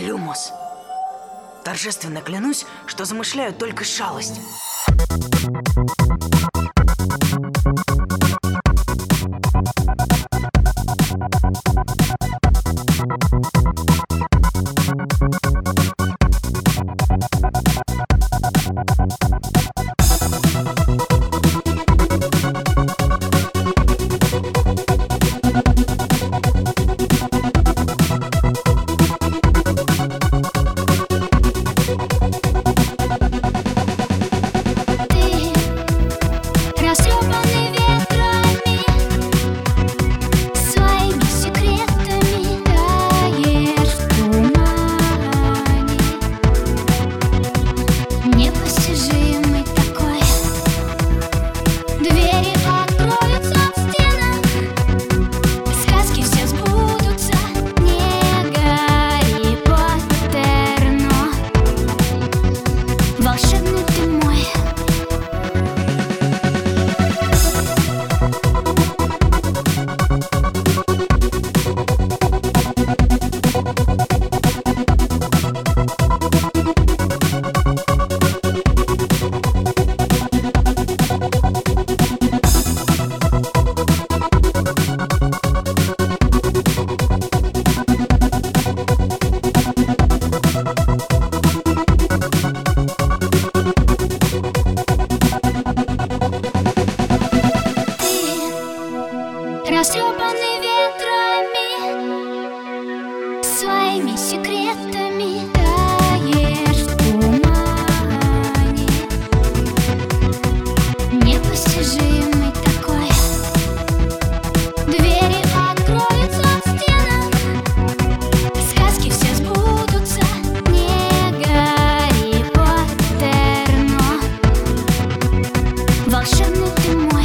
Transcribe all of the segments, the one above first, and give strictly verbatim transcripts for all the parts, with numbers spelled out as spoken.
Люмос, торжественно клянусь, что замышляю только шалость. Растрепанный ветрами, своими секретами таешь в тумане. Непостижимый такой. Двери откроются в стенах, сказки все сбудутся. Не Гарри Поттер, но волшебный ты мой.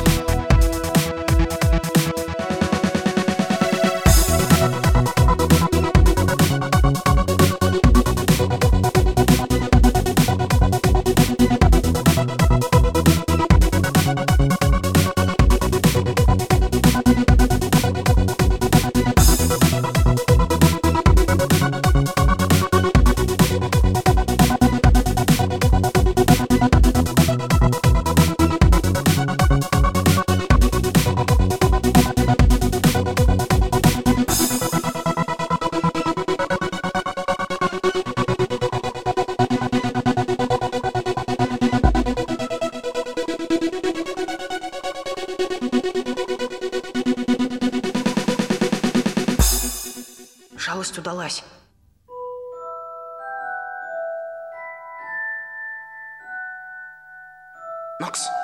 Шалость удалась. Нокс.